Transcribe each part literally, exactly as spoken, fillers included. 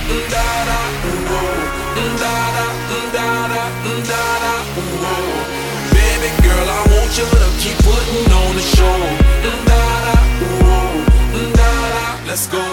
da-da, ooh, da-da, da-da, da-da, ooh. Baby girl, I want you to keep putting on the show. Da-da, ooh, da-da, let's go.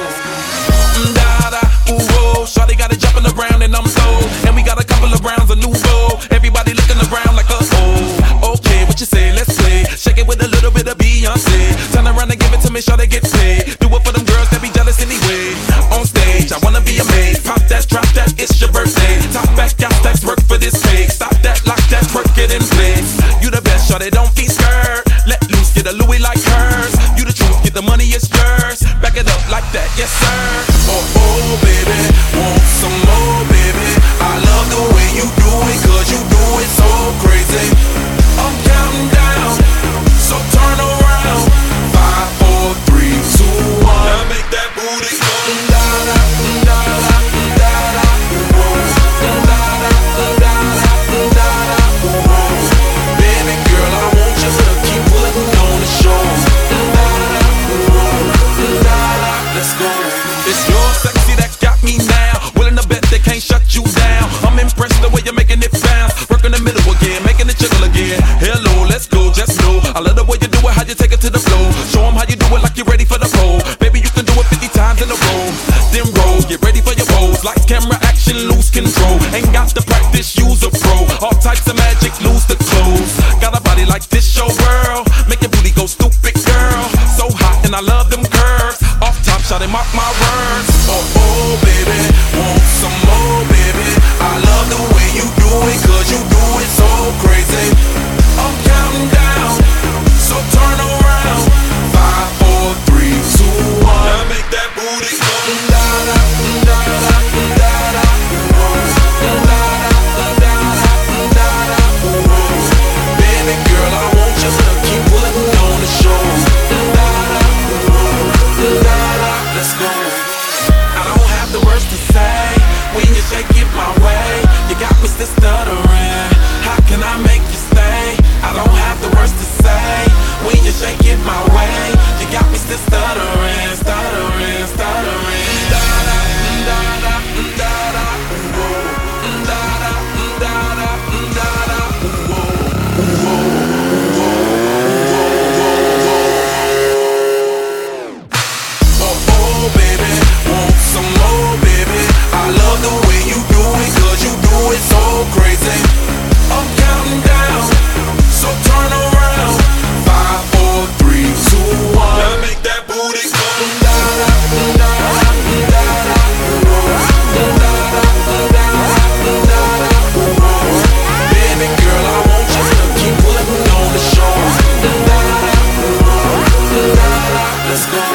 Da-da, ooh, shawty got it jumping around and I'm slow. And we got a couple of rounds of nouveau. Everybody looking around like a oh. Okay, what you say? Let's play. Shake it with a little bit of Beyonce. Turn around and give it to me, shawty get paid. Do it for them girls that be jealous anyway. On stage, I wanna be amazed. Pop that, drop that, it's your birthday. Top back, got stacks, work for this cake. Stop that, lock that, work it in place. You the best, shawty, don't be scared. Let loose, get a Louis like hers. You the truth, get the money, it's yours. Back it up like that, yes sir. Oh, oh, baby, want some more, baby. I love the way you do it, cause you do it so crazy. I'm counting down, so turn around. Five, four, three, two, one. Now make that booty go. Da-da, da-da, da-da, ooh. Da-da, da-da, da-da, ooh. Baby girl, I want you to keep putting on the show. Da-da, ooh, da-da, let's go. It's your sexy that got me now. Willing to bet they can't shut you down. I'm impressed the way you're making it bounce. Work in the middle again, making it jiggle again. Hello, let's go, just know I love the way you do it, how you take it to the floor. Show them how you do it like you're ready for the pole. Baby, you can do it fifty times in a row. Then roll, get ready for your pose. Lights, camera, action, lose control. Ain't got to practice, use a pro. All types of magic, lose the clothes. Got a body like this, show world. Make your booty go stupid, girl. So hot and I love them curves. Off top, shot and mark my words. Oh, oh, baby, want some more, baby. I love the way you do it, cause you do it so crazy. I'm counting down, so turn around. Five, four, three, two, one. Now make that booty go. Da-da, da-da, da-da, ooh. Da-da, da-da, da-da, ooh. Baby girl, I want you to keep putting on the show. Da-da, ooh, da-da, let's go. I don't have the words to say when you shake it my way. You got me still stuttering. How can I make you stay? I don't have the words to say when you shake it my way. You got me still stuttering, stuttering, stuttering. Da-da, da-da, da-da, ooh. Da-da, da-da, da-da, ooh. Oh, oh, baby, want some more, baby. I love the way you do it, cause you do it so crazy. I'm counting down, so turn around. Five, four, three, two, one. Now make that booty go. Da-da, da-da, da-da, ooh. Da-da, da-da, da-da, ooh. Baby girl, I want you to keep putting on the show. Da-da, ooh, da-da, let's go.